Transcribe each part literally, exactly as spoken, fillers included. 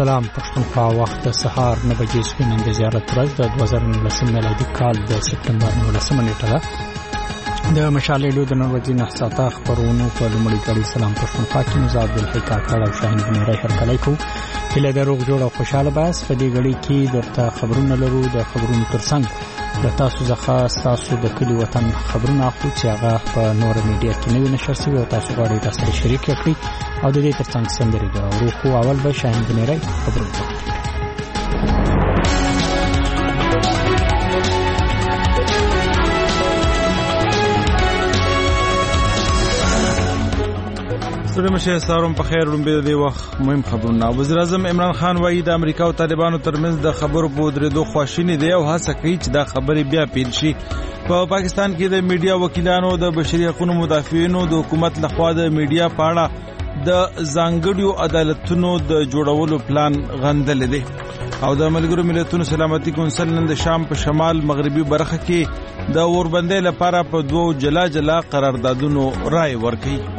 سلام پښتونخوا وخت د سهار نه بجې شپې نن د زیارت ورځ د دوه زره نولسم میلادي کال د سپټمبر نولسمه نیټه ده. د مشال ریډیو د نن ورځې نه ساعته خبرونو په لومړي کړي سلام پښتونخوا کې نو عبد الحی کاکړ او شاهین بنيري هرکلی کوو. هله د روغ جوړ او خوشاله باس په دې غړي کې درته خبرونه لرو. د خبرونو ترڅنګ د تاسو ځخه تاسو د کلی وطن خبرونه اخلو چې هغه په نور میډیا کې نوي نشر شوي او تاسو غواړئ تاسو شریک کړئ او د دې ترڅنګ سندري غواړو. خو اول به شاهین بنيري خبرونه سره مشه سارم په خیر لومبه دی وخت مهم خبرونه. وزیر اعظم عمران خان وایي د امریکا او طالبانو ترمنځ د خبرو په درېدو خواشینی دی او هڅه کوي چې دا خبرې بیا پیل شي. په پاکستان کې د میډیا وکیلانو د بشري حقوقو مدافعینو د حکومت لخوا د میډیا په اړه د ځانګړو عدالتونو د جوړولو پلان غندل دي او د ملګرو ملتونو سلامتي کونسل نن د شام په شمال مغربي برخه کې د اوربندۍ لپاره په دوو جلا جلا قراردادونو رائے ورکړي.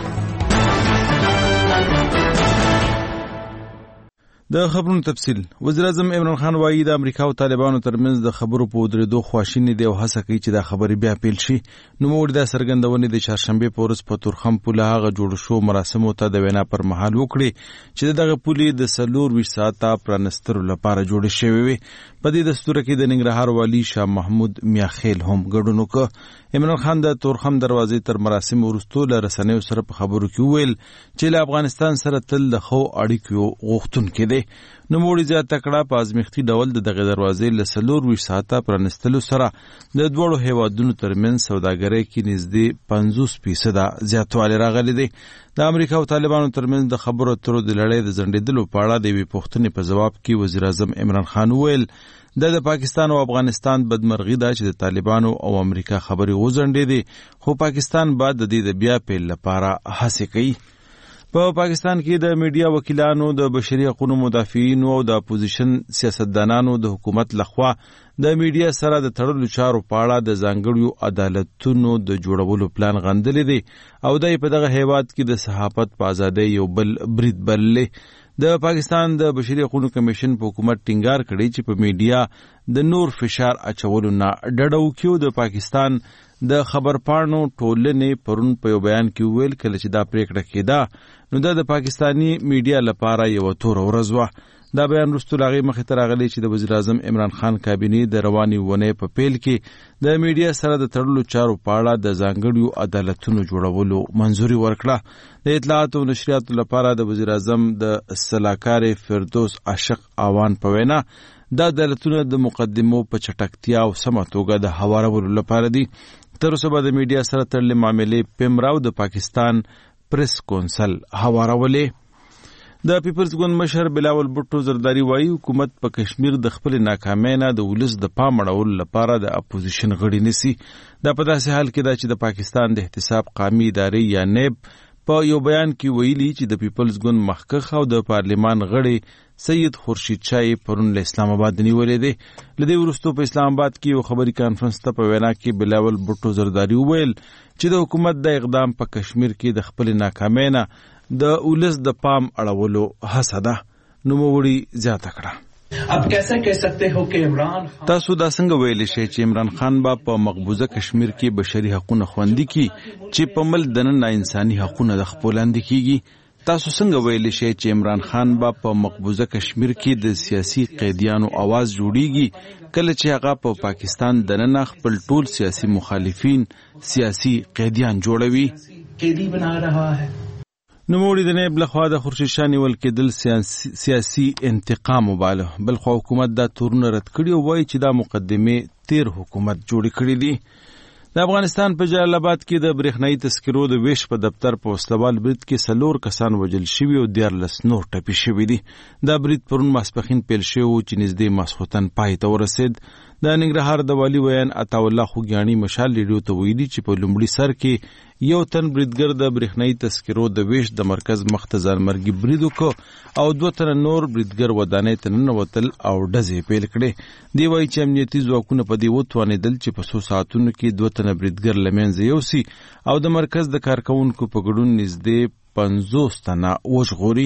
د خبرونو تفصیل. وزیر اعظم عمران خان وایي د امریکا او طالبانو ترمنځ د خبرو په درېدو خواشینی دی او هڅه کوي چې دا خبرې بیا پیل شي. نو موږ د سرګندونې د چهارشنبه په ورځ په تورخم پوله هغه جوړ شو مراسمو ته د وینا پر مهال وکړي چې دغه پولې د سلور ویشت ساعته پرانسترو لپاره جوړ شوی وي. په دې دستور کې د ننګرهار والی شاه محمود میاخیل هم ګډون وکړ. عمران خان د تورخم دروازې تر مراسم وروسته له رسنیو سره په خبرو کې وویل چې له افغانستان سره تل د خو اړیکو غوښتونکي دي. نو موږ زیاته کړه په ازمیختي ډول د دغه دروازې له سلور ویشت ساعته پرانستلو سره د دوړو هیوادونو ترمنځ سوداګرۍ کې نږدې پنځوس فیصده زیاتوالی راغلی دی. د امریکا او طالبانو ترمنځ د خبرو اترو د لړۍ د ځنډېدلو په اړه د یوې پوښتنې په جواب کې وزیر اعظم عمران خان وویل د پاکستان او افغانستان بدمرغي ده چې د طالبانو او امریکا خبرې وځنډېدې خو پاکستان بعد د دې د بیا پیل لپاره هڅې کوي. په پاکستان کې د میډیا وکیلانو د بشري حقوقو مدافعینو او د اپوزیشن سیاستدانانو د حکومت لخوا د میډیا سره د تړلو چارو په اړه د ځانګړو عدالتونو د جوړولو پلان غندلې دي او دای په دغه هیواد کې د صحافت په ازادۍ یو بل برید بللې. د پاکستان د بشري حقوقو کمیشن په حکومت ټینګار کړی چې په میډیا د نور فشار اچولو نه ډډه وکړي. د پاکستان د خبرپاڼو ټولنې پرون په یو بیان کې ویل کله چې دا پریکړه کېده نو دا د پاکستانی میډیا لپاره یو تور ورځ وه. دا بیان وروسته له هغې مخې ته راغلی چې د وزیر اعظم عمران خان کابینې د روانې اونۍ په پیل کې د میډیا سره د تړلو چارو په اړه د ځانګړو عدالتونو جوړولو منظوري ورکړه. د اطلاعاتو او نشریاتو لپاره د وزیر اعظم د سلاکار فردوس عاشق آوان په وینا دا عدالتونه د مقدمو په چټکتیا او سمه توګه د هوارولو لپاره دي. تر اوسه به د میډیا سره تړلې معاملې پیمراو د پاکستان پریس کونسل هوارولې. د پیپلز ګوند مشر بلاول بوټو زرداری وایي حکومت په کشمیر د خپل ناکامۍ نه د ولس د پام اړولو لپاره د اپوزیشن غړي نیسي. دا په داسې حال کې ده چې د پاکستان د احتساب قومي ادارې یا نیب په یو بیان کې ویلي چې د پیپلز ګوند مخکښ او د پارلیمان غړي سید خورشید شاه پرون له اسلام آباد نیولې دي. لدې وروسته په اسلام آباد کې یو خبري کانفرنس ته په وینا کې بلاول بوټو زرداری وویل چې د حکومت د اقدام په کشمیر کې د خپل ناکامۍ نه د ولس د پام اړولو هڅه ده. نو موړي زیاته کړه اب کیسے کہہ سکتے ہو کہ عمران تاسو دا څنګه ویلی شئ چې عمران خان با په مقبوضه کشمیر کې بشري حقوقونه خوندي کی چې په مل دننه انساني حقوقونه د خپلوند کیږي. تاسو څنګه ویلی شئ چې عمران خان با په مقبوضه کشمیر کې د سیاسي قیدیانو आवाज جوړیږي کله چې هغه په پا پاکستان دننه خپل ټول سیاسي مخالفین سیاسي قیدیان جوړوي قیدی بنا رہا ہے. نو موړي د نیب لخوا د خورشید شاه نیول کېدل سیاسي, سیاسي انتقام وباله. بلخو حکومت دا تورونه رد کړي او وایي چې دا مقدمې تیر حکومت جوړې کړي دي. د افغانستان په جلال آباد کې د برېښنايي تذکرو د ویش په دفتر په وسلوال برید کې څلور کسان وژل شوي او دیارلس نور ټپي شوي دي. دا برید پرون ماسپښین پیل شوی و چې نږدې ماسخوتن پای ته ورسېد. د ننګرهار د والي ویان عطاالله خوږیاڼي مشال ریډیو ته ویلي چې په لومړي سر کې یو تن بریدګر د برېښنايي تذکرو د ویش د مرکز مخ ته ځانمرګي برید وکړ او دوه تنه نور بریدګر ودانۍ ته ننوتل او ډزې پیل کړې. دی وایي چې امنیتي ځواکونه په دې وتوانېدل چې په څو ساعتونو کې دوه تنه بریدګر له منځه یوسي او د مرکز د کارکوونکو په ګډون نږدې پنځوس تنه وژغوري.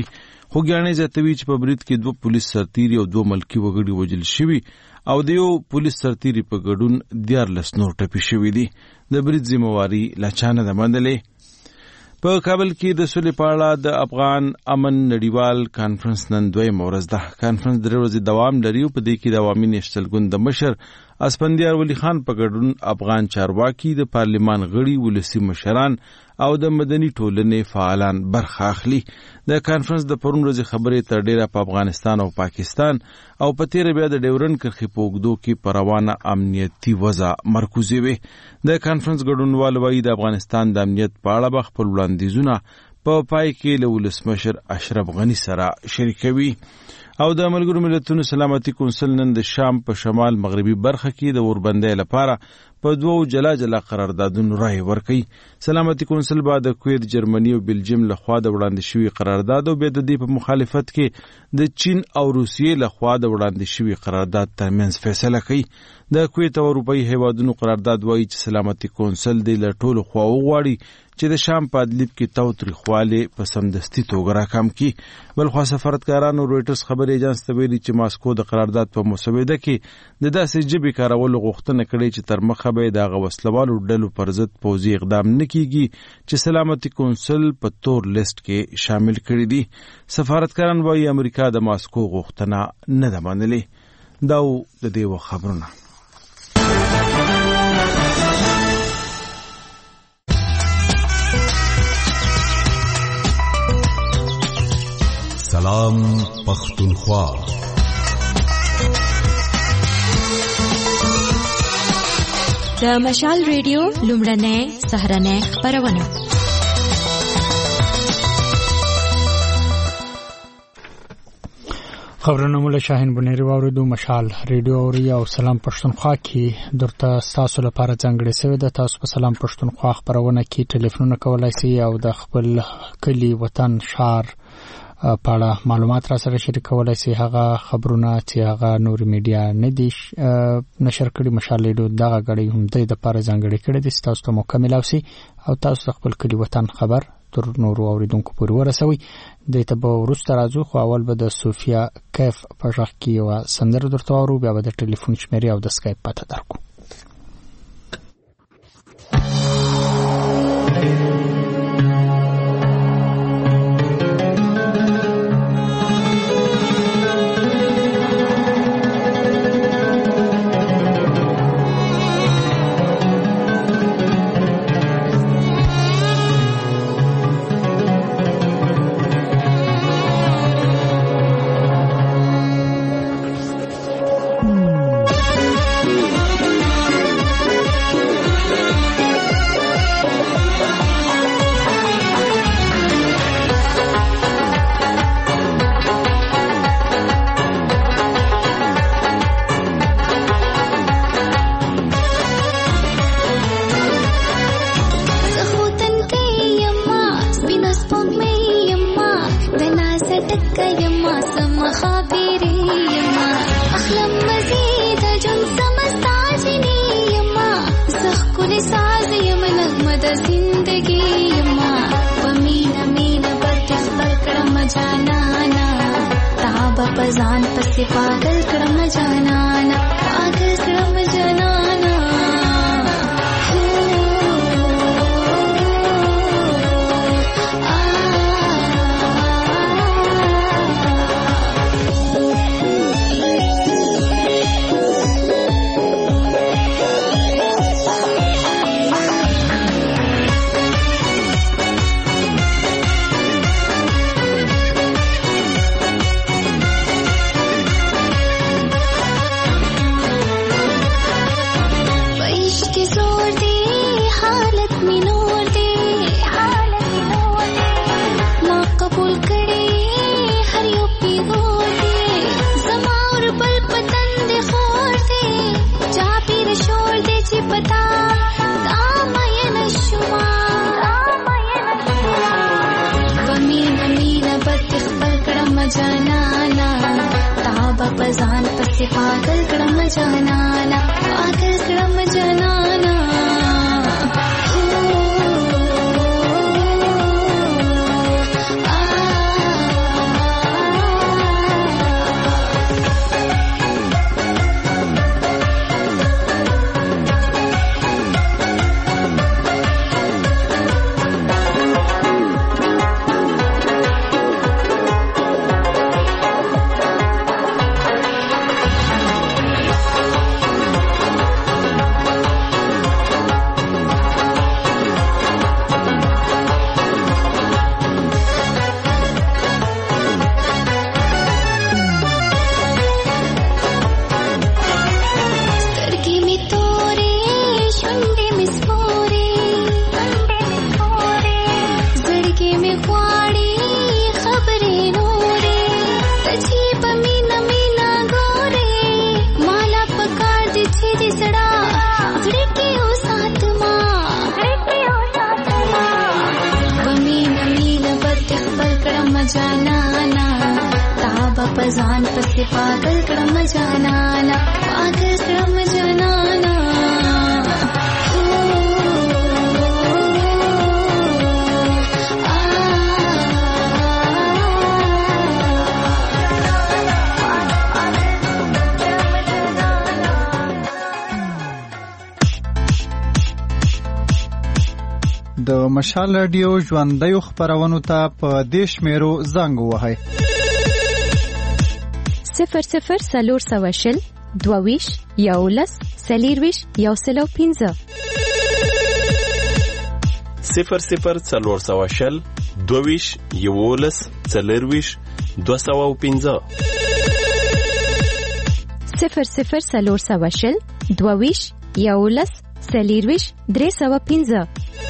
خوګیاڼي زیاتوي چې په برید کې دوه پولیس سرتیري او دوه ملکي وګړي وژل شوي او د یو پولیس سرتیري په ګډون دیارلس نور ټپي شوي دي. د برید ذمہواري لا چا نه ده منلې. په کابل کې د سولې په اړه د افغان امن نړیوال کانفرنس نن دویمه ورځ ده. کانفرنس درې ورځې دوام لري او په دې کې د عوامي نیشنل ګوند د مشر اسفندیار ولی خان په ګډون افغان چارواکي، د پارلمان غړي، ولسي مشران او د مدني ټولنې فعالان برخه اخلي. د کانفرنس د پرون ورځې خبرې تر ډیره په افغانستان او پاکستان او په تیر بیا د ډیورن کرښې په اوږدو کې په روانه امنیتي وضع مرکوزې وي. د کانفرنس ګډونوال وایي د افغانستان د امنیت په اړه به خپل وړاندیزونه په پای کې له ولسمشر اشرف غني سره شریکوي. او د ملګرو ملتونو سلامتي کونسل نن د شام په شمال مغربي برخه کې د اوربندۍ لپاره په دوو جلا جلا قراردادونو رایې ورکوي. سلامتي کونسل به د کویت، جرمني او بلجیم لخوا د وړاندې شوي قرارداد او بیا د دې په مخالفت کې د چین او روسیې لخوا د وړاندې شوي قرارداد ترمنځ فیصله کوي. د کویت او اروپایي هیوادونو قرارداد وایي چې سلامتي کونسل دی له ټولو خوا وغواړي چې د شام په ادلیب کې تاوتریخوالی په سمدستي توګه راکم کړي. بلخوا سفارتکارانو رویټرز خبري ایجنس ته ویلي چې ماسکو د قرارداد په مسوده کې د داسې ژبې کارولو غوښتنه کړې چې تر مخه به د هغه وسلوالو ډلو پر ضد پوځي اقدام نه کیږي چې سلامتي کونسل په تور لیست کې شامل کړي دي. سفارتکاران وایي امریکا د ماسکو غوښتنه نه ده منلې. دا د دې خبرونه. سلام پختونخوا. د مشال ریډیو لومړنۍ سهارنۍ خبرونه. خبرونه مولا شاهین بنيري واوریدو. مشال ریډیو اوري او سلام پښتونخوا کې درته تاسو لپاره ځانګړې شوی ده. تاسو په سلام پښتونخوا خبرونه کې ټلیفونونه کولای شئ او د خپل کلی، وطن، شهر په اړه معلومات را سره شریکولای شئ. هغه خبرونه چې هغه نور میډیا نه دي نشر کړي، مشال ریډیو دغه غړي هم د لپاره ځانګړې کړي دي. تاسو ته مکمل اوسئ او تاسو خپل کلی، وطن خبر تر نورو اوریدونکو پورې ورسوي. د ته به ورسته راځو، خو اول به د صوفیا کیف په ځخ کې یو سندره درته ورو، بیا به د ټلیفون شمیرې او د اسکایپ پته درکو. पजान पसे पागल क्रम जनाना पागल क्रम जनाना पजान पसे पागल क्रम जनाना पागल क्रम जनाना पागल क्रम जनाना पागल क्रम जनाना د مشال رادیو ژوندۍ خبرونو ته په دیش میرو زنګ وهاي صفر صفر سلور سواشل دوویش یولس سلیرویش یوسلو پینزه صفر صفر سلور سواشل دوویش یولس سلیرویش دوسو پینزه صفر صفر سلور سواشل دوویش یولس سلیرویش درې سوه پینزه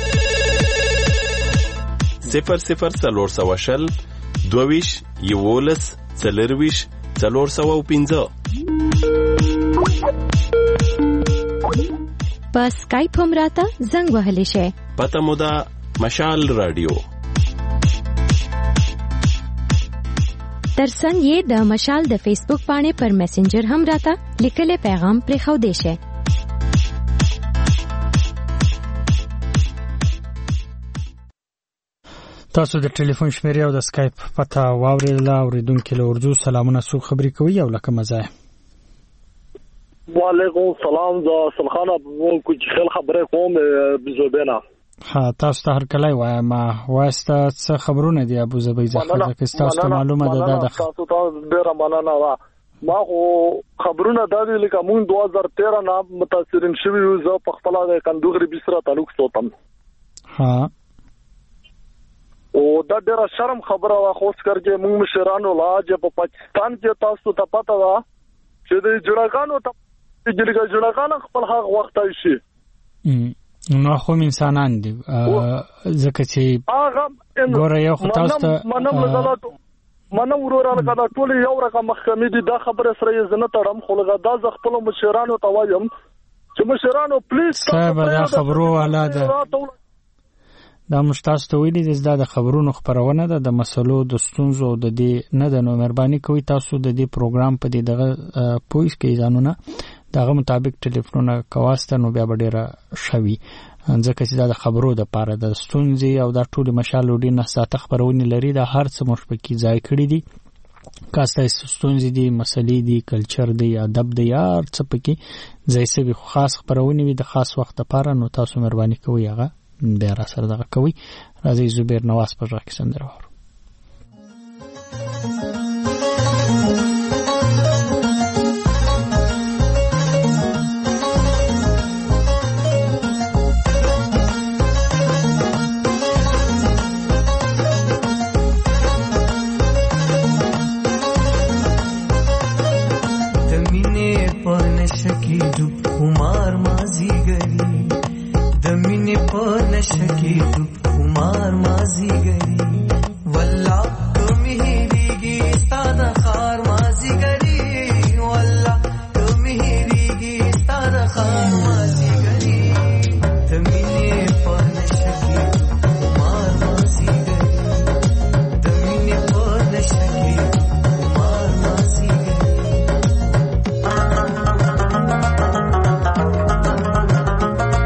صفر صفر سلور سوه شل دوویش یولس څلرویش څلور سوه او پنځه په سکایپ هم راته زنګ وهلی شي. پته مو ده مشال رادیو. ترڅنګ یې د مشال د فیسبوک باندې پر میسنجر هم راته لیکلي پیغام پرې خو دی شي. تاسو د ټلیفون شمیرې او د سکایپ پته واورېدله. اوریدونکي له اردو سلامونه، څوک خبرې کوي او له کومه ځایه؟ وعلیکم السلام، زه سلخان ابو کوچ خل خبرې کوم بزوبینا. ها تاسو ته هر کله وایم واسطه څه خبرونه دي ابو زبی ځکه چې تاسو ته معلومه ده دا تاسو ته ډیره مننه وا. ما خو خبرونه دا دي لکه مونږ دوه هزار تیرہ نه متاثرین شوي یو. زه په خپل د کندوغري بسره تعلق ساتم. ها او دا ډیره شرم خبره وا. خو څکرګه مونږ مشرانو لا چې په پاکستان کې تاسو ته پته ده چې د جوړګانو ته جلګه جوړګان خپل حق وخت شي. نو خو انسانان دي ځکه چې هغه ګوره یو تاسو ته منم لګلات منم ورور لګا ټول یو رقم محکمې دي. دا خبره سره یې زنه تړم خو لګا دا ز خپل مشرانو ته وایم چې مشرانو پلیز صاحب دا خبرو والا ده دا مشتاس ته ویلي دي دا د خبرونو خبرونه ده د مسلو د ستونزو د دې نه د نو مهرباني کوي تاسو د دې پروګرام په دې دغه پوښ کې ځانونه دغه مطابق ټلیفون کواسته نو بیا ډیره شوي ځکه چې دا د خبرو د پاره د ستونزې او د ټولو مشالو ډیر نه ساته خبرونه لري دا هر څه مشبکی ځای کړی دي. کاسته ستونزې دي، مسلې دي، کلچر دی، ادب دی، هر څه پکې ځای سوي خاص خبرونه وي د خاص وخت لپاره. نو تاسو مهرباني کوئ هغه بیا را سره دغه کوي. راځي زبیر نواز پر راکې سندره وره. कुमार माझी गरी दमिने पण शकी तू कुमार माझी गरी वल्ला तुम्ही हिरीगी स्ताना खार माझी गरी वल्ला तुम्ही हिरीगी स्ताना खार माझी गरी दमिने पण शकी तू कुमार माझी गरी दमिने पण शकी कुमार माझी गरी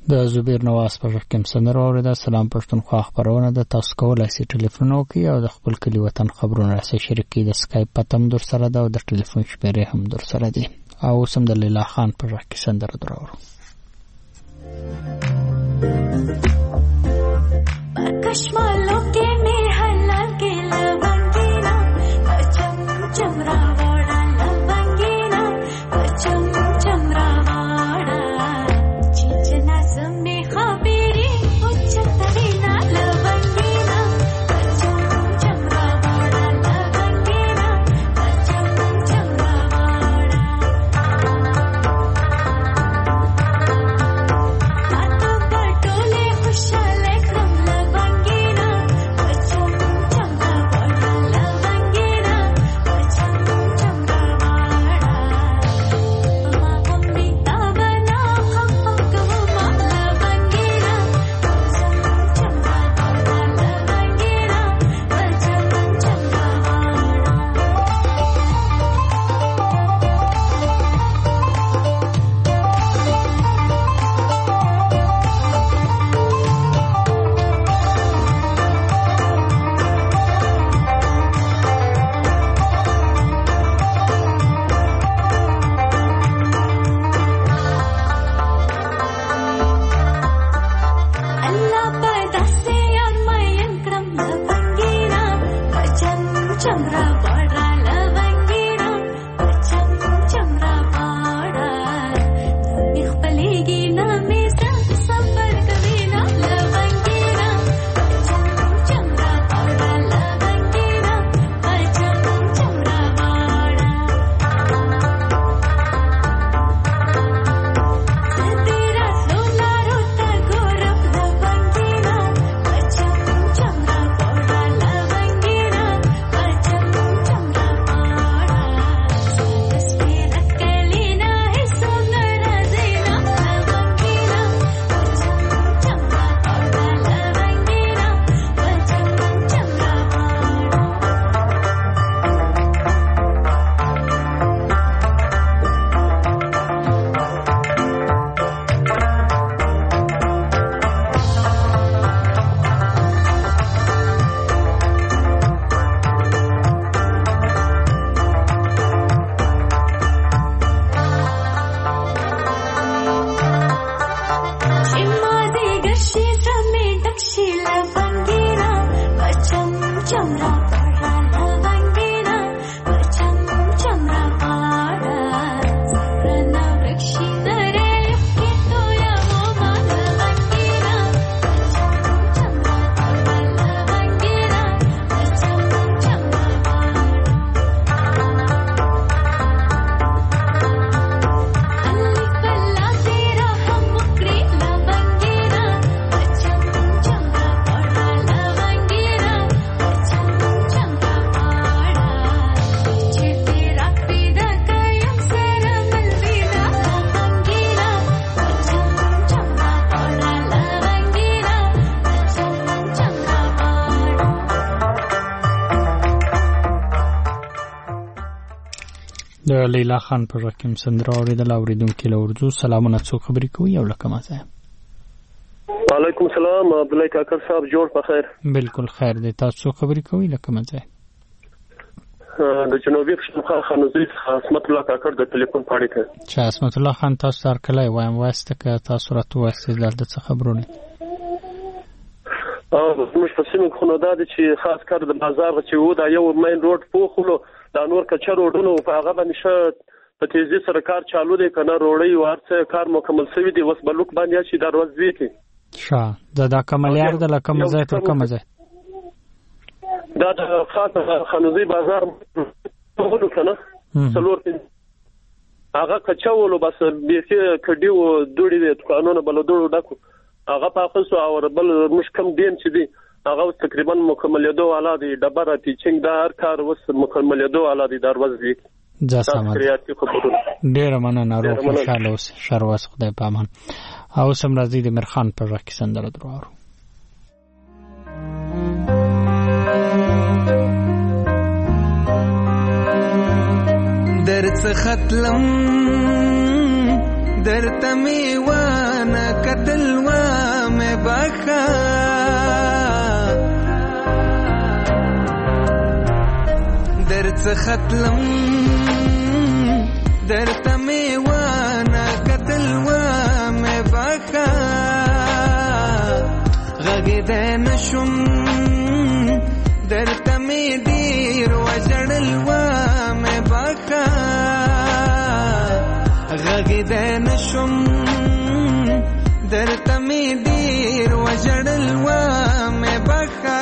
د زبیر نواز په ژغ کې سندره واورېده. سلام پښتونخوا خبرونه ده. تاسو کولی شئ ټلیفون وکړئ او د خپل کلي وطن خبرونه راسره شریک کړئ. د سکایپ پته هم در سره ده او د ټلیفون شمیرې هم در سره دي. او اوس هم د لیلا خان په ژغ کې سندره در اورو. کشمالو کې مې حلا کې لونګینا چم چمرا واړه لونګینا چم چمرا واړه چې نظم می خبرې او چترینا لونګینا چم چمرا واړه لونګینا چم چمرا واړه تاسو پټولې خوشاله کړم لونګینا چم چمرا واړه لونګینا چم چمرا واړه ما مې تا بنا خفه کوم لونګینا چم چمرا واړه لونګینا چم چمرا الله پیدا سے یار مین کرم لونګینا چم چمرا واړه لونګینا چم چمرا واړه مې خپلېږي نه مې سفر کوي نه لونګینا چم چمرا واړه لونګینا چم چمرا واړه تیرا سولا روتا ګورم لونګینا چم چمرا واړه لونګینا چم چمرا واړه سپیره کلینا هیڅو ناراضینا لونګینا چم چمرا واړه لونګینا چم چمرا واړه چې ما دې ګرشي زمې ډکشي لونګینا چم چمرا واړه لونګینا چم چمرا واړه زرنا ورکشي نرې کې تویا ما لونګینا چم چمرا واړه لونګینا چم چمرا واړه الله کلا تیرا هم وکړي لونګینا چم چمرا واړه لونګینا چم چمرا واړه چې تیرا پیدا کایم سره ملوینا لونګینا چم چمرا واړه لونګینا چم چمرا واړه د لیلا خان په ژغ کې سندره واورېدله. اورېدونکي له اردو سلامونه. څوک خبرې کوي او له کومه ځایه؟ وعلیکم السلام عبدالله کاکر صاحب جوړ په خیر. بالکل خیر دی. تاسو څوک خبرې کوي له کومه ځایه؟ د جنوبي پښتونخوا خانوزي عصمت الله کاکر د ټلیفون پاڼې ته. چې عصمت الله خان تاسو ته هرکلی وایم وایسته که تاسو راته ووایاستئ دلته څه خبرونه دي؟ او زموږ په سیمه کې خو نو دا دی چې خاص کار د بازار چې و دا یو مین روډ پوخلو دا نور کچه روډونو په هغه باندې ښه په تیزی سره کار چالو دی که نه روړی ورڅه کار مکمل شوي دي. اوس بلوک باندې چې دا روزوي کې ښه د دا کملیار د له کومه ځای تر کومه ځای؟ دا د خاص خانوزي بازار ولو که نه څلور هغه کچولو بس بیخي کډي و دوړي وي دوکانونه بل دوړو ډکو هغه پاخه سو او بل مش کم دین چې دي هغه تقریبا مکملېدو والا دي ډبره ټیچینګ دا هر کار وس مکملېدو والا دي دروازه ځا سمه ډېره مننه روح خوشاله اوسې ښه ورځ خدای په امان. او اوس هم راځئ د میرخان په غږ کې سندره در واورو. درڅ ختلم درته مې وانه کتل بخا درڅ ختلم درته مې وانه کتل و مې بخا غږېدی نشم درته مې ډېر وژړل و مې بخا غږېدی نشم درته مې ډېر وژړل و مې بخا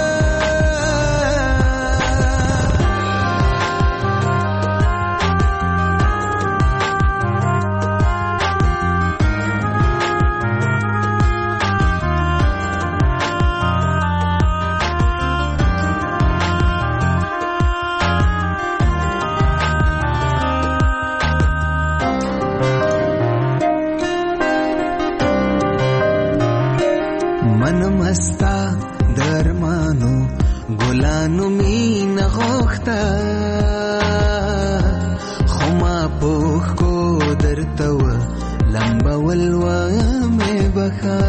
مستا درمانو ګلانو مینه غوښته خو ما پوښ کو درته و لمبول و مې بخا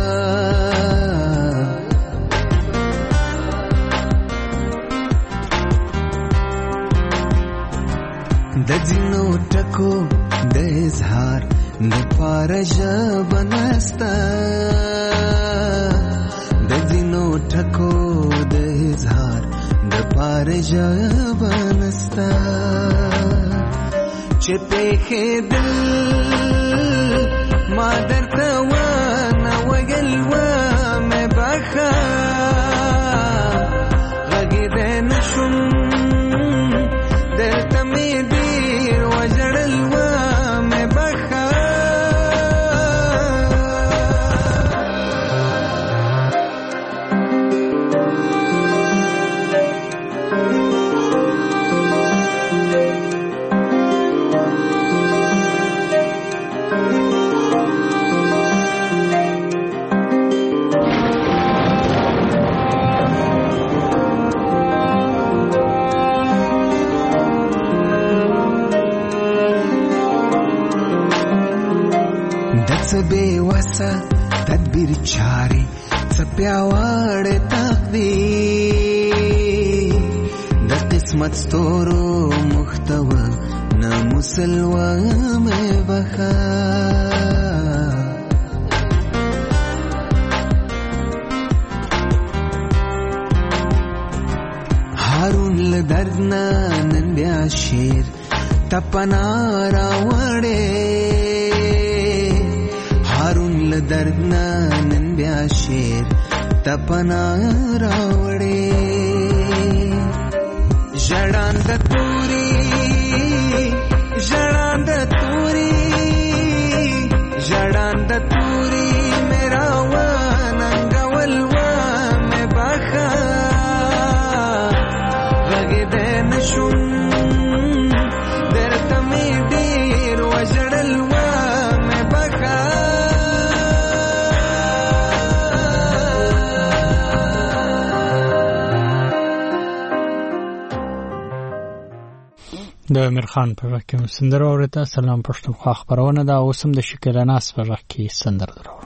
د ځینو ټکو د اظهار د پاره ژبه نسته د ځینو ټکو د اظهار د پاره ژبه نسته چې پېښېدل ما درته ونه ویل و مې بخا غږېدی نشم درته مې ډېر وژړل و مې بخا څه بې وسه تدبیر چارې څه پیاوړی تقدیر د قسمت ستورو محتوه ناموسل و مې بخا هارون له درد نه نن بیا شعر تپنا راوړی هارون له درد نه نن بیا شعر تپنا راوړی ژړاند توري ژړاند توري ژړاند توري میرا وننګول و مې بخا غږېدی نشم درته مې ډېر وژړل و مې بخا د امیر خان په غږ کې سندره اورېده. سلام پښتونخوا خپرونه ده. اوس هم د شکیلا ناز په غږ کې سندره درو.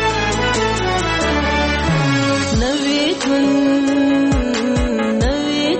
نوی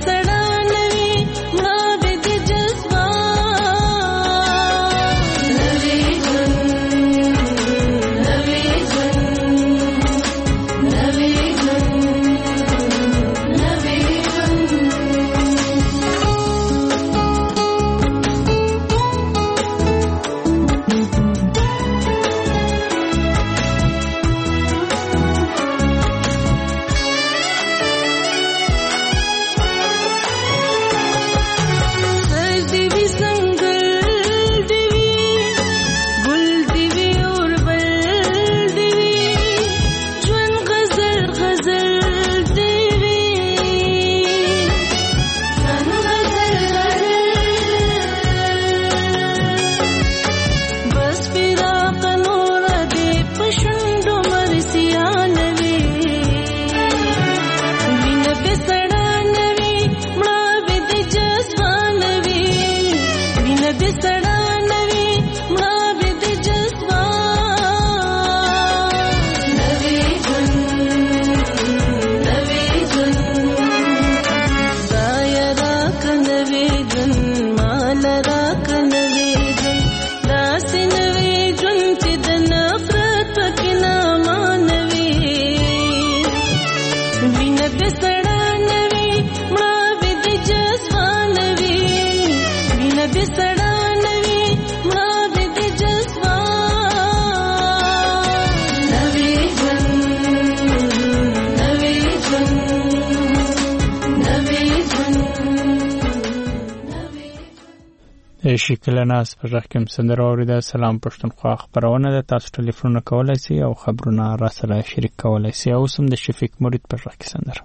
شکلناس په ځخ کې سندره اوریده. سلام پښتونخوا خبرونه ده. تاسو ټلیفون کولای شئ او خبرونه را سره شریک کولای شئ. او سم د شفیق مرید په ځخ کې سندره.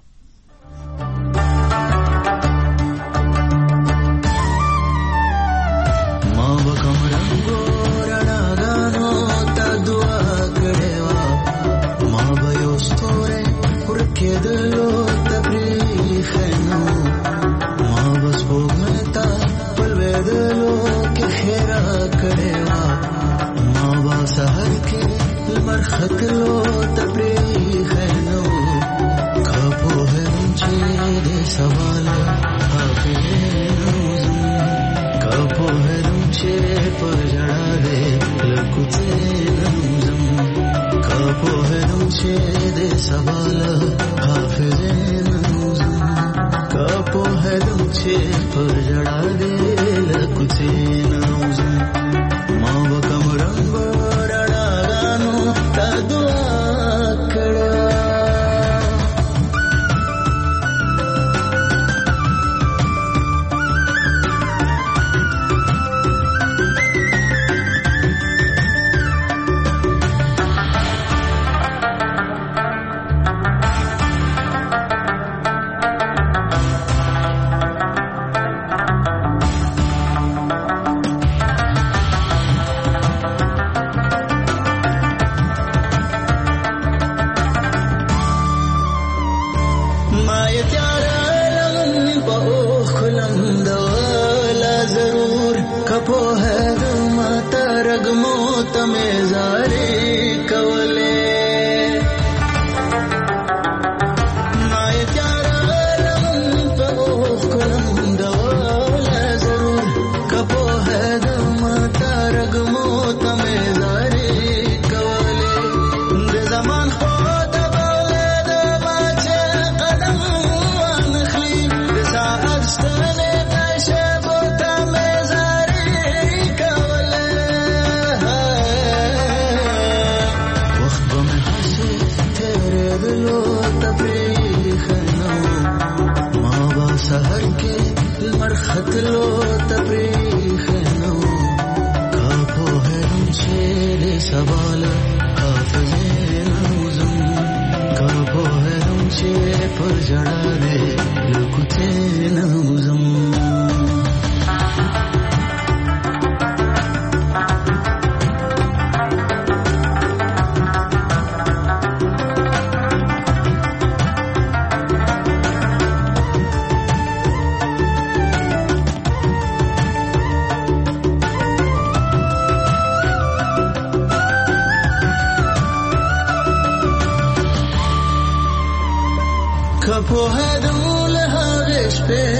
ما وکم رنگو رڼاګانو ته دعا کړې وه، ما به یو ستوری ورکېدلو ته پرېښی نه و، ما به سپوږمۍ ته په لوېدلو کې ښېرا کړې وه، ما به سهر کې لمر ختلو ته پرېښی نه و، که پوهېدم چې دې سوال حافظې نه وځم، که پوهېدم چې په ژړا دې له کوڅې نه وځم، که پوهېدم چې دې سوال حافظې نه وځم، که پوهېدم چې په ژړا دې له کوڅې نه وځم، ما به کم رنګو رڼاګانو ته دعا کړې وه.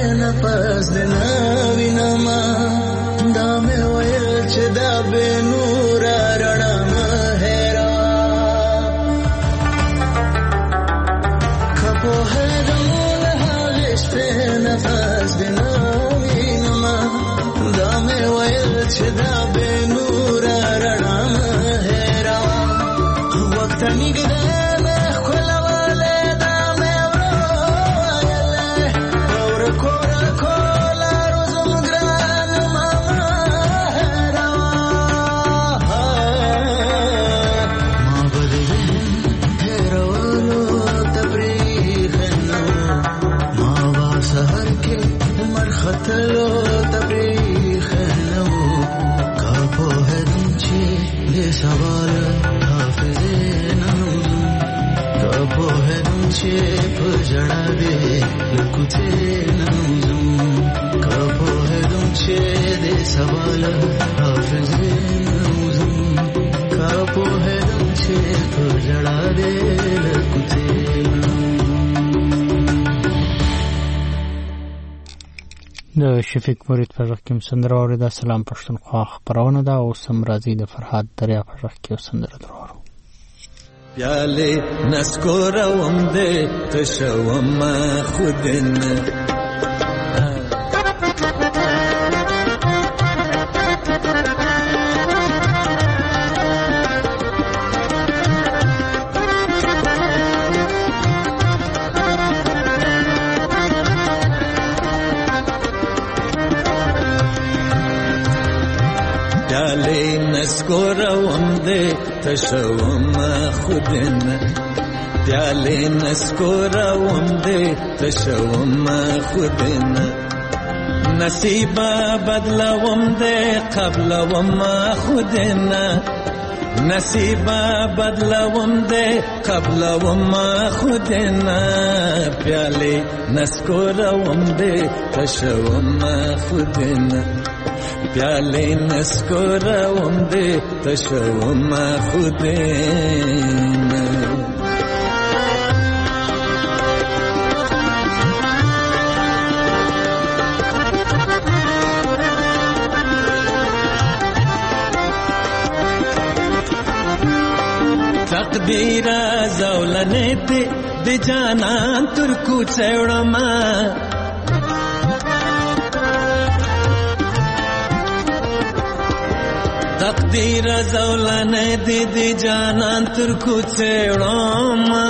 نفس د نوینما دا مې ویل چې دا به نور رڼا مهرا کپو هدم له هغې شپې نفس د نوینما دا مې ویل چې دا به نور رڼا مهرا وخت نږدې خطلو تبریخ نو کاپو هدم چی دے سوال حافظ ننوزم کاپو هدم چی پجڑا دے لکتے ننوزم کاپو هدم چی دے سوال حافظ ننوزم کاپو هدم چی پجڑا دے لکتے د شفیق مرید په غږ کې سندره اورېده. سلام پښتونخوا خپرونه ده او سم راځي د فرهاد دریا په غږ کې سندره درورو. پیاله نسکوروم دې تشوم خودن نسکوروم دې تشوم خودن پیاله نسکوروم دې تشوم خودن نصیبا بدلوم دې قبلوم خودن نصیبا بدلوم دې قبلوم خودن پیاله نسکوروم دې تشوم خودن پیاله نسکوروم دې تشوم خودن تقدیر زولنه دې د جانان تر کوڅه وړما تقدیر زولنه دې د جانان تر کوڅه وړما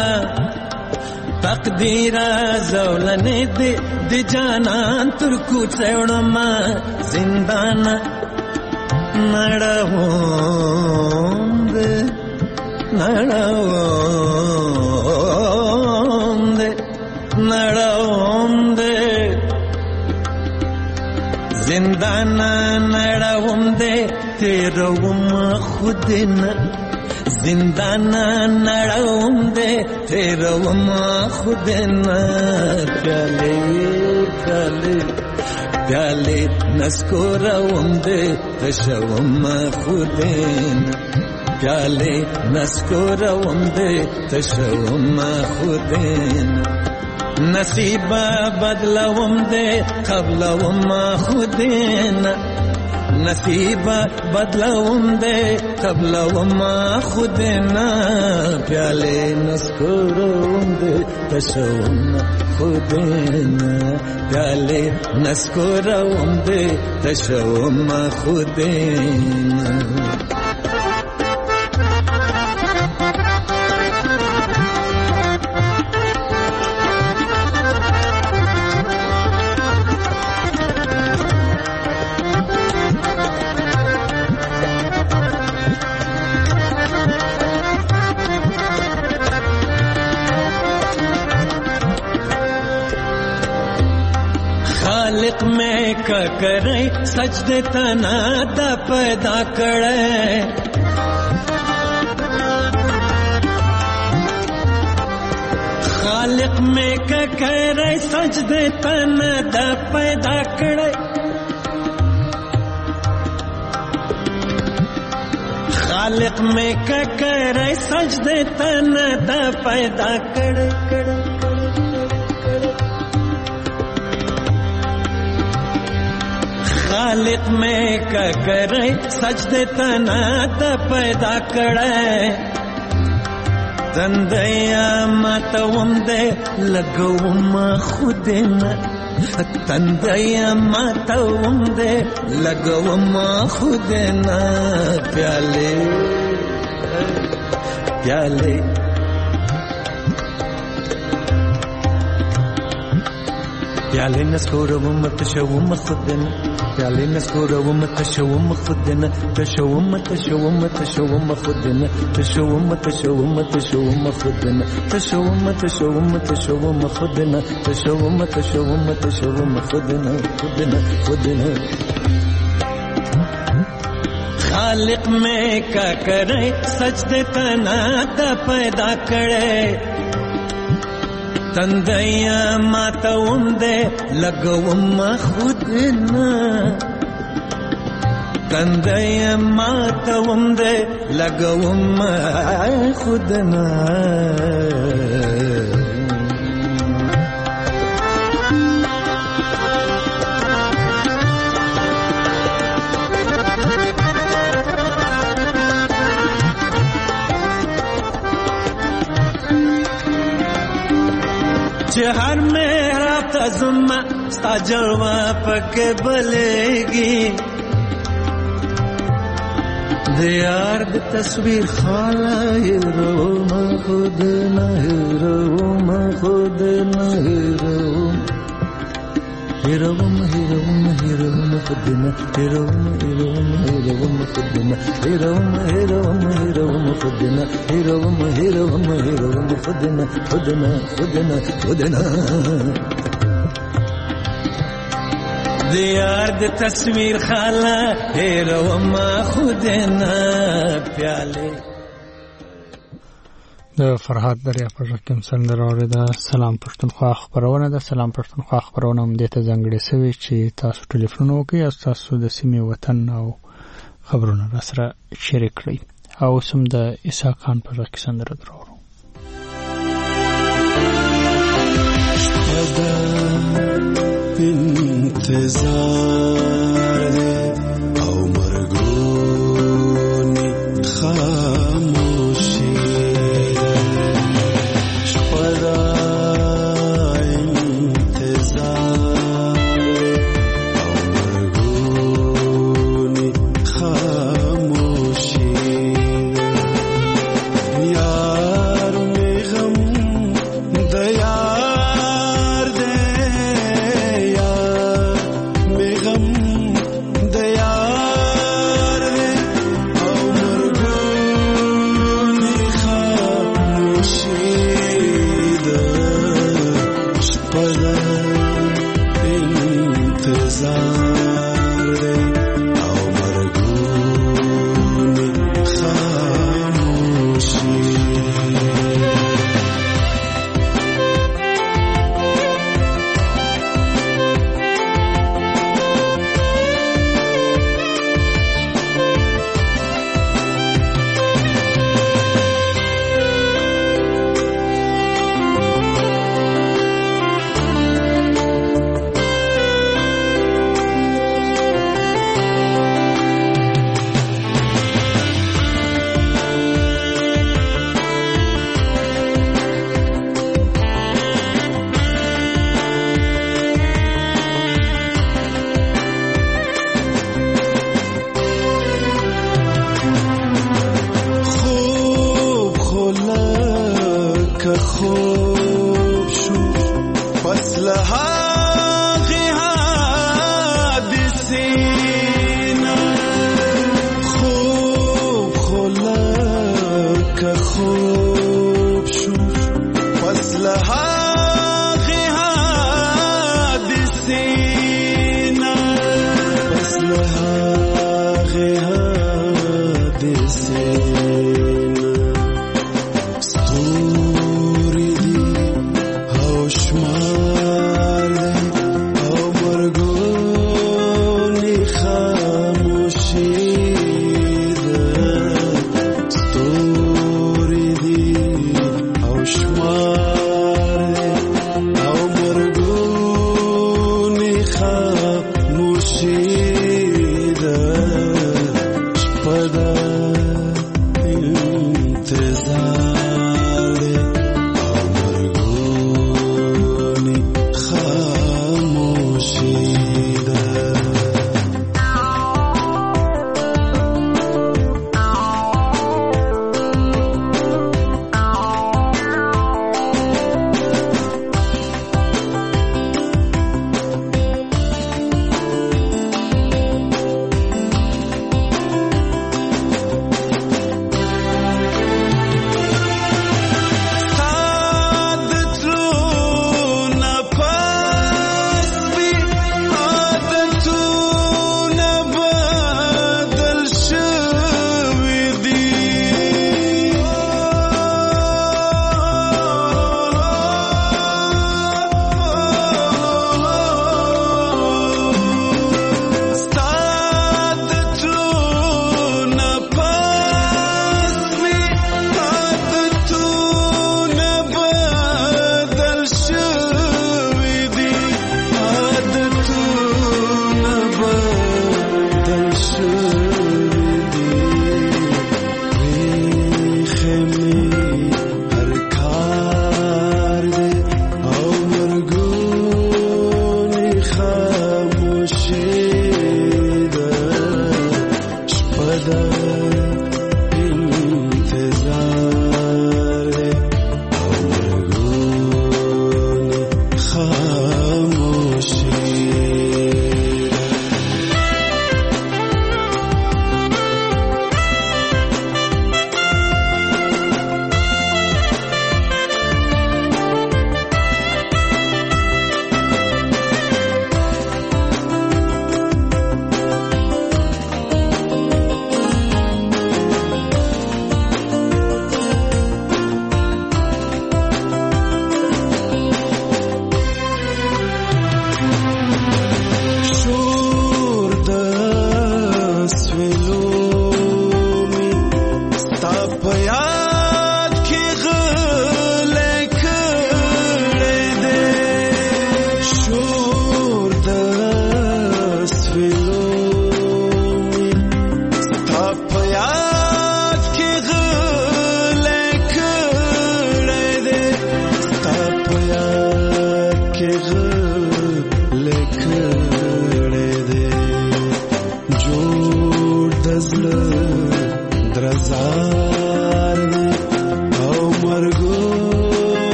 تقدیر زولنه دې د جانان تر کوڅه وړما زندان نړوم دې نړوم دې نړوم دې زندان نړوم دې تیروم خودن زندان نړوم دې تیروم خودن پیاله پیاله پیاله نسکوروم دې تشوم خودن پیاله نسکوروم دې تشوم خودن نصیبا بدلوم دې قبلوم خودن نصیبا بدلوم دې قبلوم خودن پیاله نسکوروم دې تشوم خودن پیاله نسکوروم دې تشوم خودن خالق میں کا کرے سجدے تنا دا پیدا کرے خالق میں کا کرے سجدے تنا دا پیدا کرے خالق میں کا کرے سجدے تنا دا پیدا کرے کرے خالق میں کا کرے سجدے تنا ت پیدا کړه تندیا ماتوم دې لګوم خودنا تندیا ماتوم دې لګوم خودنا پیاله پیاله پیاله نسکورم تشوم خودنا پیاله نسکورم تشوم خودنا تشوم تشوم تشوم خودنا تشوم تشوم تشوم خودنا تشوم تشوم تشوم خودنا تشوم تشوم تشوم خودنا خودنا خودنا خالق میں کا کرے سجدے تنا تا پیدا کرے تندیا ماتوم دے لگوم خودنا تندیا ماتوم دے لگوم خودنا हर मेरा तजुमा सा जलवा पके बलेगी दियार दी तस्वीर खाला हीरो मैं खुद न हीरो मैं खुद न हीरो हीरो हीरो हीरो खुद न हीरो हीरो हीरो खुद न हीरो हीरो हीरो खुद न हीरो हीरो हीरो खुद न खुद न खुद न खुद न दियार दी तस्वीर खाला हीरो ما खुद न प्याले د فرهاد دریا په رقم سندره اوریده. سلام پښتونخوا خبرونه ده. سلام پښتونخوا خبرونه هم دې ته ځانګړې سوي چې تاسو ټلیفون وکړئ او تاسو د سیمې وطن او خبرونه را سره شریک کړئ. او سم د عیسی خان په رقم سندره درو انتظار دے او مرگونی خاموشی شپدا انتظار او مرگونی خاموشی یار میں غم دیا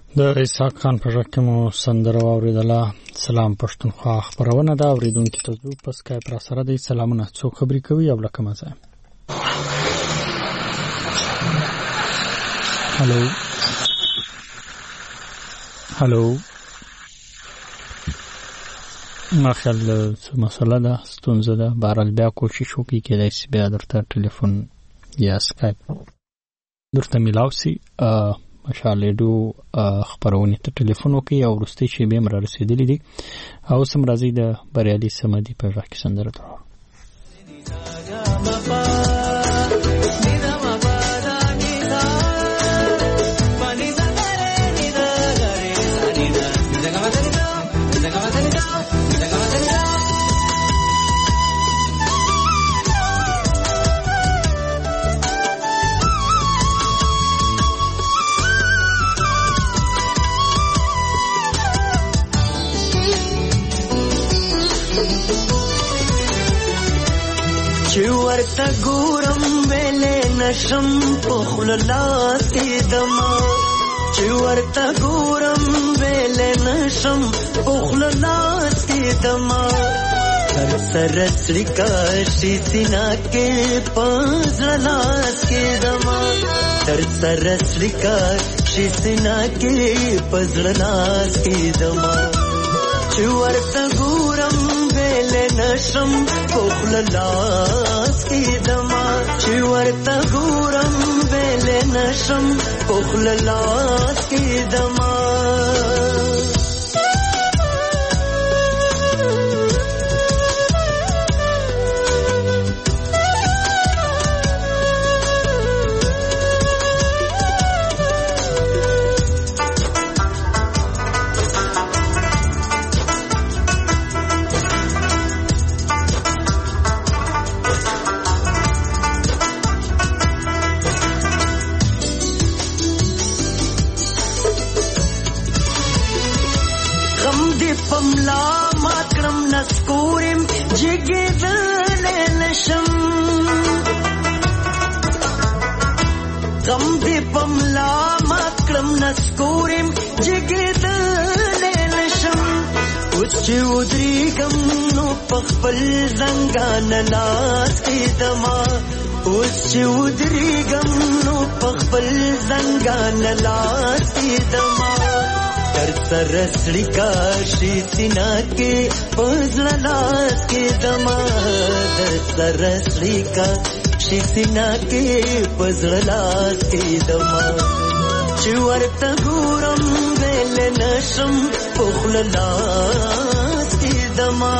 د اسحاق خان په ژغ کې مو سندره واورېدله. سلام پښتونخوا خپرونه ده. اورېدونکي ته زو په سکایپ را سره دی. سلامونه، څوک خبرې کوي او له کومه ځای؟ هلو هلو ما خیال څه مسله ده، ستونزه ده. بهرحال بیا کوشش وکړي، کېدای شي بیا درته ټلیفون یا سکایپ درته میلاو سي. مشال ریډیو خپرونې ته ټلیفون وکړي او وروستۍ شیبې هم را رسېدلي دي. اوس هم راځئ د بریالي صمدي په غږ کې سندره درو. ورته ګورم ویلې نشم پخل لاس کې دما، چې ورته ګورم ویلې نشم پخل لاس کې دما. سر سر سړکا شي سینا کې پزړه لاس کې دما، سر سر سړکا شي سینا کې پزړه لاس کې دما. چې ورته ګورم ویلې نشم پخل لاس کې دما، چې ورته ګورم ویلې نشم پخل لاس کې دما. پملا ماکرم نسکورم جگی دل نشم، غم دی پملا ماکرم نسکورم جگی دل نشم. اوس چې ودریږم نو پخپل زنګان لاس کې دما، اوس چې ودریږم نو پخپل زنګان لاس کې دما. در سر سړکا شي سینا کې پزړه لاس کې دما، در سر سړکا شي سینا کې پزړه لاس کې دما. چې ورته ګورم ویلې نشم پخل لاس کې دما.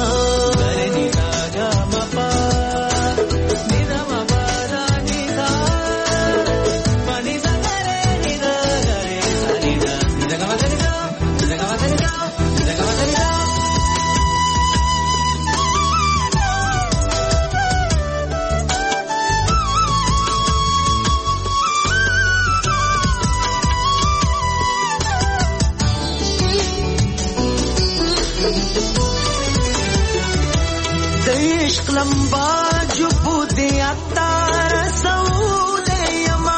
لمبا جبو دی اتار سولے یما،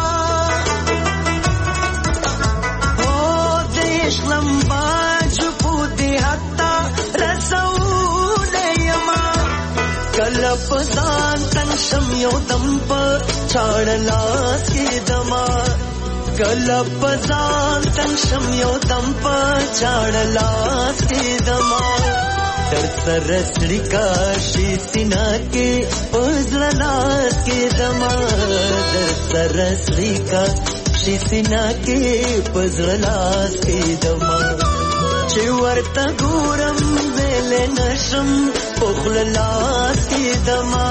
او دیش لمبا جبو دی اتار سولے یما. کلپ ځان تن شم یو دم په چاړ لاس کې دما، کلپ ځان تن شم یو دم په چاړ لاس کې دما. در سر سړکا شي سینا کې پزړه لاس کې دما، در سر سړکا شي سینا کې پزړه لاس کې دما. چې ورته ګورم ویلې نشم پخل لاس کې دما.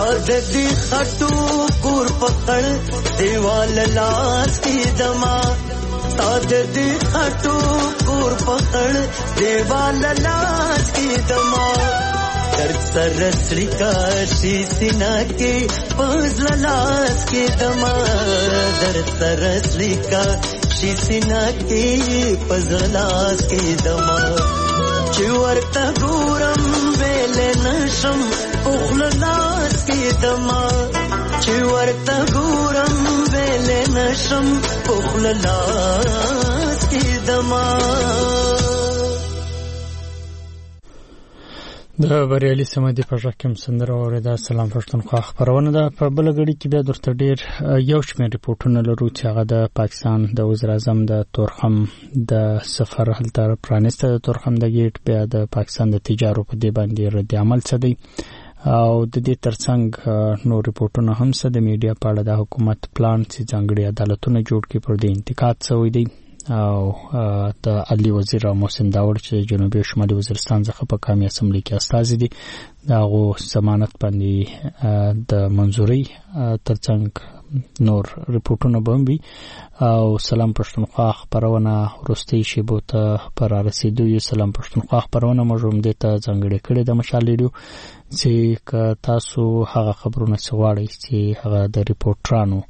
ددی خټو کور پکړ دیوال لاس کی دما تا ددی خټو کور پکړ دیوال لاس کی دما در سرسړی کا شي سینا کې پزل لاس کی دما در سرسړی کا شي سینا کې پزل لاس کی دما چې ورته ګورم ویل نشم پخل لاس کی دما چې ورته ګورم ویل نشم پخل لاس کی دما. د بریالي سمدي په ژکم سندره اوریدا. سلام پښتونخوا خبرونه ده. په بل غړي کې بیا درته ډیر یو شمېر ریپورتونه لرو چې هغه د پاکستان د وزیر اعظم د تورخم د سفر هلته پرانسته د تورخم د گیټ بیا د پاکستان د تجارو په دی باندې رد عمل څه دی او د دې ترڅنګ نو ریپورتونه هم څه د میډیا په اړه د حکومت پلان چې ځانګړي عدالتونه جوړ کړي پر دې انتقاد شوی دی او د علي وزیر محسن داور چې جنوبي شمالي وزیرستان څخه په قومي اسمبلی کې استازي دي داغه ضمانت باندې د منځوري ترڅنګ نور ریپورتونه بمبي او سلام پښتونخوا خبرونه ورستي شیبو ته پر رسیدو یو سلام پښتونخوا خبرونه مجوم دي ته ځانګړي کړي د مشالېډو چې تاسو هغه خبرونه سواړی چې هغه د ریپورټرانو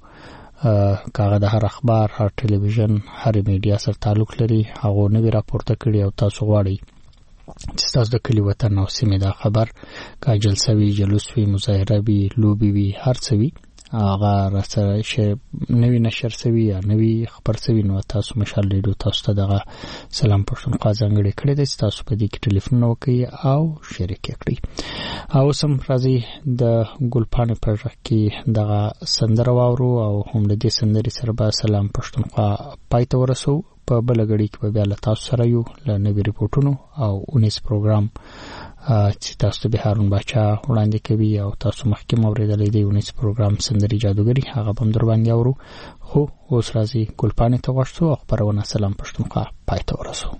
کاغه د هر اخبار هر ټلویزیون هر میډیا سره تعلق لري هغه نوی راپورته کړي او تاسو غواړئ چې تاسو د کلی وطن او سیمې دا خبر کا جلسه وی جلوس وی مظاهره وی لوبي وی هر څه وی هغه راځي چې نوی نشر سوي یا نوی خبر سوي نو تاسو مشال لیدو تاسو ته دغه سلام پښتونخوا ځانګړي کړی دی تاسو په دې کې ټلیفون وکړئ او شریک کړئ. او سم راځي د ګلپانې په ځای کې دغه سندره واورو او هم د دې سندري سره به سلام پښتونخوا پای ته ورسو. په بل غړي کې به بیا تاسو سره یو ل نوی ریپورتونو او اونیس پروګرام چې تاسو به هارون بچا وړاندې کوي او تاسو مخکې موریدلې دی اونیس پروګرام سندري جادوګری هغه هم در باندې اورو. خو اوس راځي ګلپانې ته ورسو او خبرونه سلام پښتونخوا پای ته ورسو.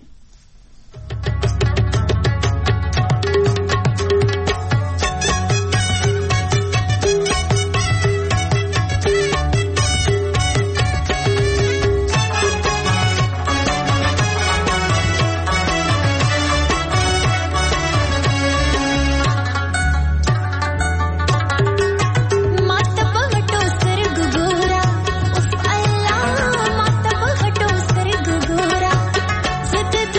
Sit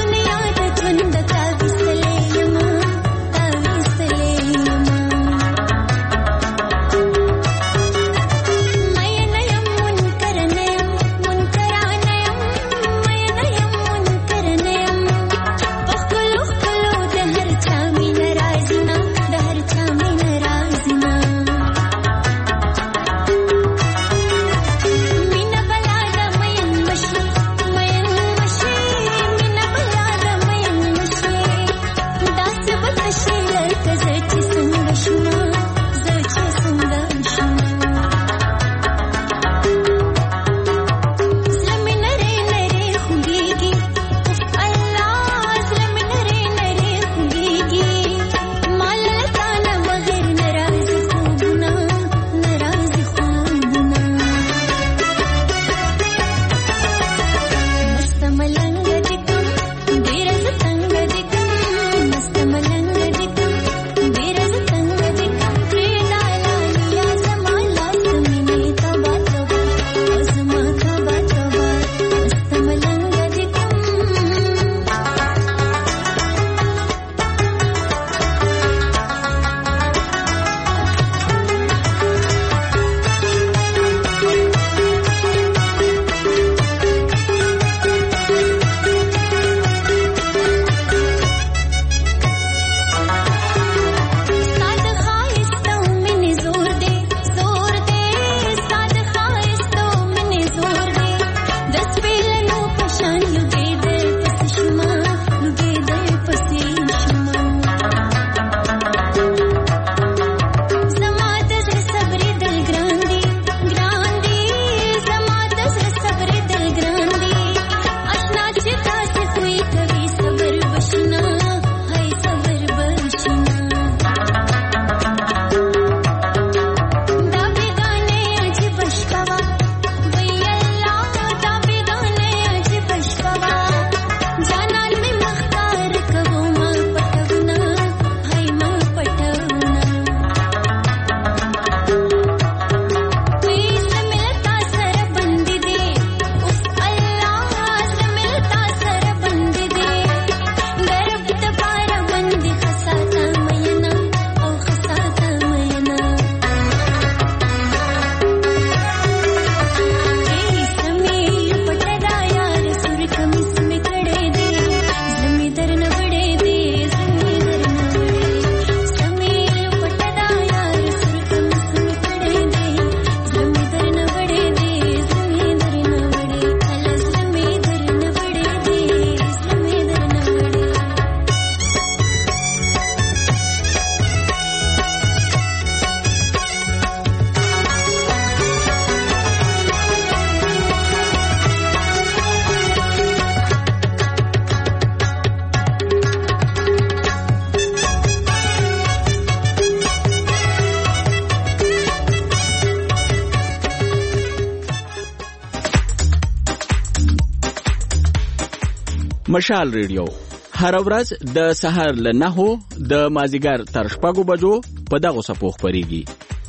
مشال ریډیو هر ورځ د سهار له نهو د مازیګر تر شپږو بجو په دغه سپو خپرېږي.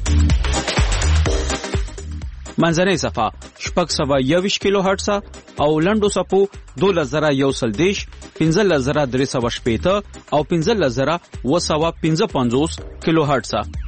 منځنۍ صفه شپږ سوه یوویشت کیلو هرټزه او لنډو سپو دولس زره یو سل دېرش، پنځلس زره درې سوه شپېته او پنځلس زره اوه سوه پنځه پنځوس کیلو هرټزه.